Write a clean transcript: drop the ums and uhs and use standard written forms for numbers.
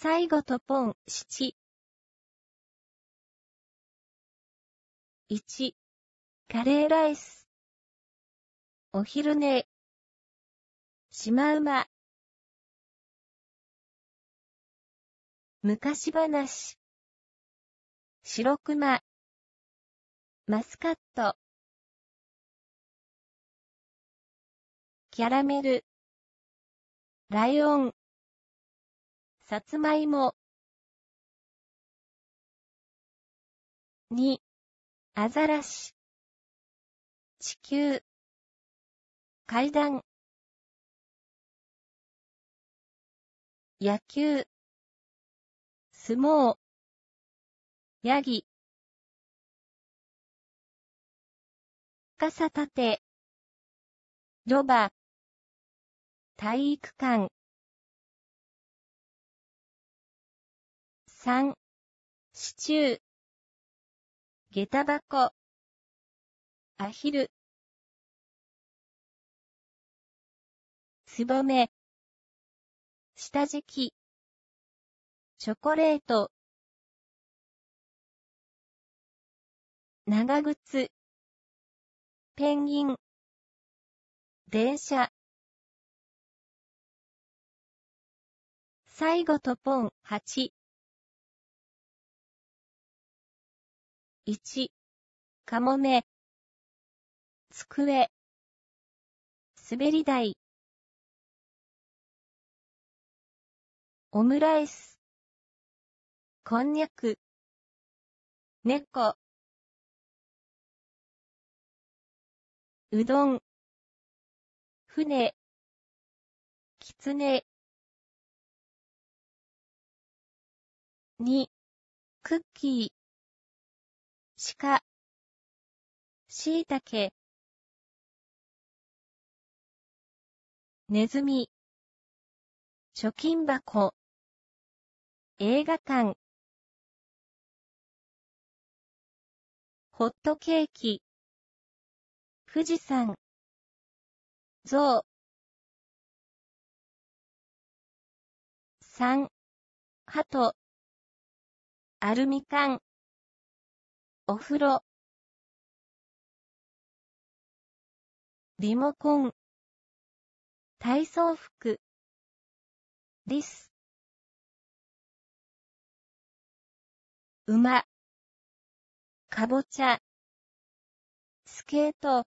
最後とポン、7。1、カレーライス。お昼寝。シマウマ。昔話。白熊。マスカット。キャラメル。ライオン。さつまいも。2、アザラシ。地球。階段。野球。相撲。ヤギ。傘立て。ロバ。体育館。3、シチュー。下駄箱。アヒル。つぼめ。下敷き。チョコレート。長靴。ペンギン。電車。最後とポン、8。1、カモメ。机。滑り台。オムライス。こんにゃく。猫。うどん。船。きつね。2、クッキー。鹿。しいたけ。ネズミ。貯金箱。映画館。ホットケーキ。富士山。象。3、鳩。アルミ缶。お風呂。リモコン。体操服。リス。馬。かぼちゃ。スケート。